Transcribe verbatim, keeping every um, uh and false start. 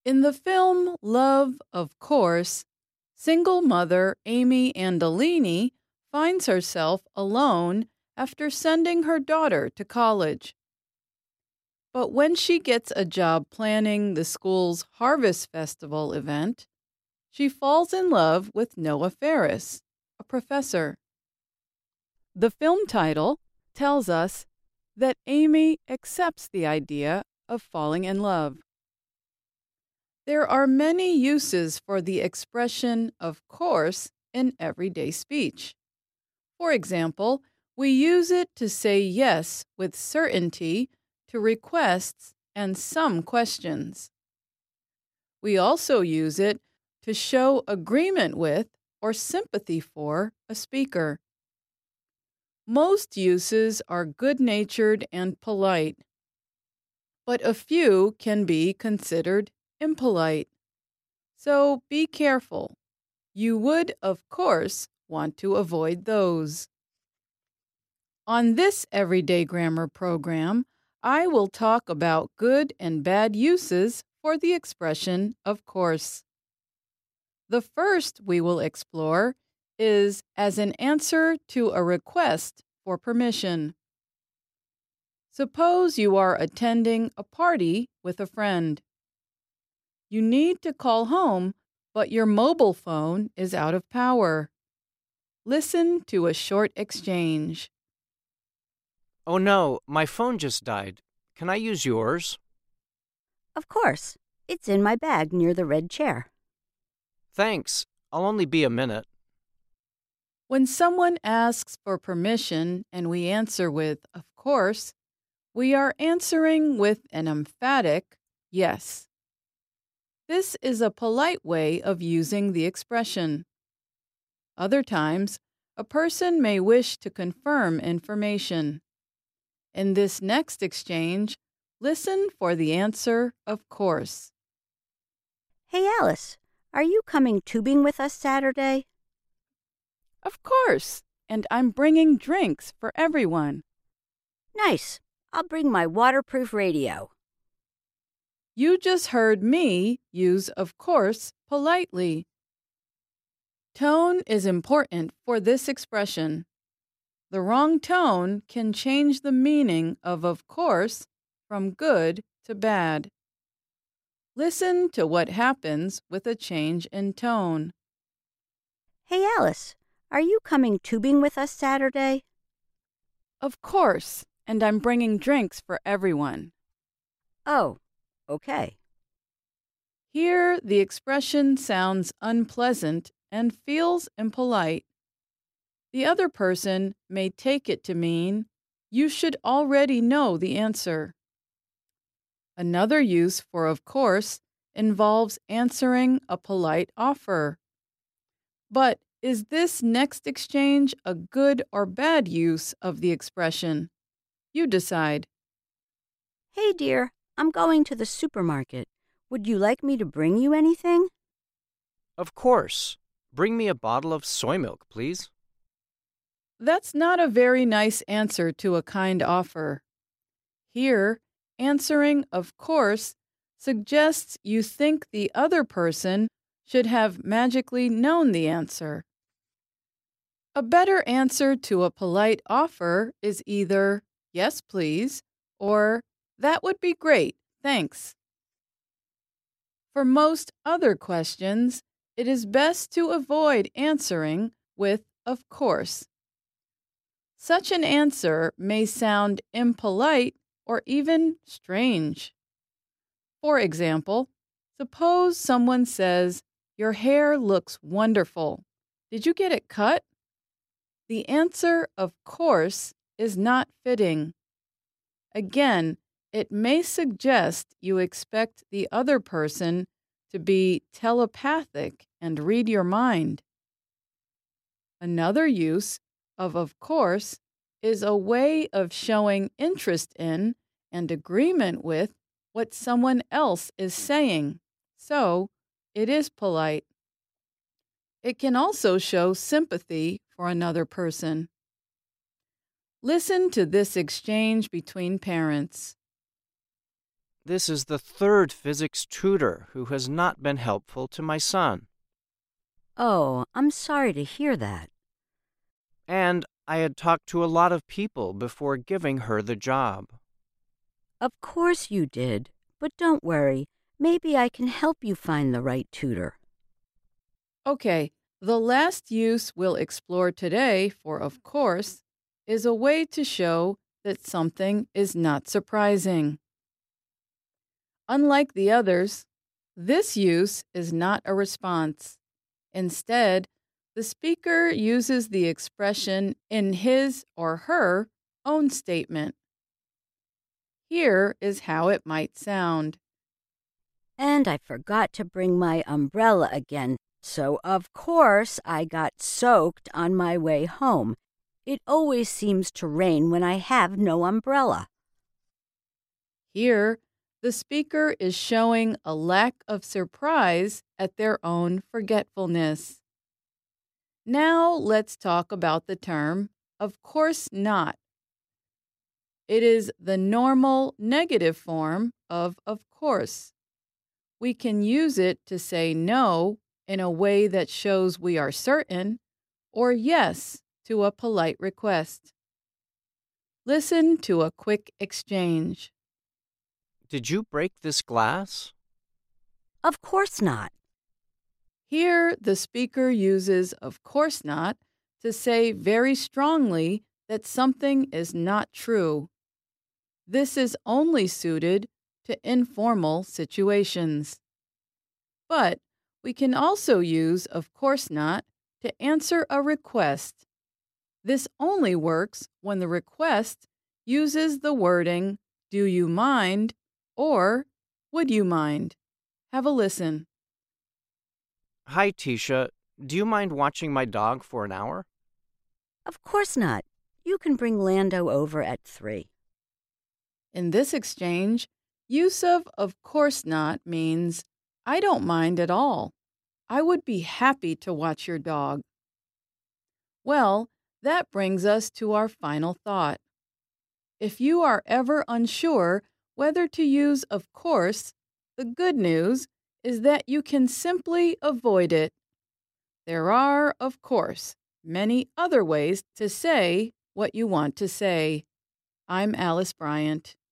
In the film Love, of Course, single mother Amy Andolini finds herself alone after sending her daughter to college. But when she gets a job planning the school's Harvest Festival event, she falls in love with Noah Ferris, a professor. The film title tells us that Amy accepts the idea of falling in love. There are many uses for the expression "of course" in everyday speech. For example, we use it to say yes with certainty to requests and some questions. We also use it to show agreement with or sympathy for a speaker. Most uses are good-natured and polite, but a few can be considered impolite. So be careful. You would, of course, want to avoid those. On this Everyday Grammar program, I will talk about good and bad uses for the expression "of course." The first we will explore is as an answer to a request for permission. Suppose you are attending a party with a friend. You need to call home, but your mobile phone is out of power. Listen to a short exchange. Oh no, my phone just died. Can I use yours? Of course. It's in my bag near the red chair. Thanks. I'll only be a minute. When someone asks for permission and we answer with "of course," we are answering with an emphatic yes. This is a polite way of using the expression. Other times, a person may wish to confirm information. In this next exchange, listen for the answer "of course." Hey, Alice, are you coming tubing with us Saturday? Of course, and I'm bringing drinks for everyone. Nice. I'll bring my waterproof radio. You just heard me use "of course" politely. Tone is important for this expression. The wrong tone can change the meaning of "of course" from good to bad. Listen to what happens with a change in tone. Hey, Alice, are you coming tubing with us Saturday? Of course, and I'm bringing drinks for everyone. Oh, okay. Here, the expression sounds unpleasant and feels impolite. The other person may take it to mean you should already know the answer. Another use for "of course" involves answering a polite offer. But is this next exchange a good or bad use of the expression? You decide. Hey, dear, I'm going to the supermarket. Would you like me to bring you anything? Of course. Bring me a bottle of soy milk, please. That's not a very nice answer to a kind offer. Here, answering "of course" suggests you think the other person should have magically known the answer. A better answer to a polite offer is either "yes, please," or "that would be great, thanks." For most other questions, it is best to avoid answering with "of course." Such an answer may sound impolite or even strange. For example, suppose someone says, "Your hair looks wonderful. Did you get it cut?" The answer "of course" is not fitting. Again, it may suggest you expect the other person to be telepathic and read your mind. Another use of "of course" is a way of showing interest in and agreement with what someone else is saying, so it is polite. It can also show sympathy for another person. Listen to this exchange between parents. This is the third physics tutor who has not been helpful to my son. Oh, I'm sorry to hear that. And I had talked to a lot of people before giving her the job. Of course you did, but don't worry. Maybe I can help you find the right tutor. Okay, the last use we'll explore today for of course is a way to show that something is not surprising. Unlike the others, this use is not a response. Instead, the speaker uses the expression in his or her own statement. Here is how it might sound. And I forgot to bring my umbrella again, so of course I got soaked on my way home. It always seems to rain when I have no umbrella. Here, the speaker is showing a lack of surprise at their own forgetfulness. Now let's talk about the term, of course not. It is the normal negative form of of course. We can use it to say no in a way that shows we are certain, or yes to a polite request. Listen to a quick exchange. Did you break this glass? Of course not. Here, the speaker uses of course not to say very strongly that something is not true. This is only suited to informal situations. But we can also use of course not to answer a request. This only works when the request uses the wording, do you mind, or would you mind? Have a listen. Hi, Tisha. Do you mind watching my dog for an hour? Of course not. You can bring Lando over at three. In this exchange, use of of course not means I don't mind at all. I would be happy to watch your dog. Well, that brings us to our final thought. If you are ever unsure whether to use of course, the good news is that you can simply avoid it. There are, of course, many other ways to say what you want to say. I'm Alice Bryant.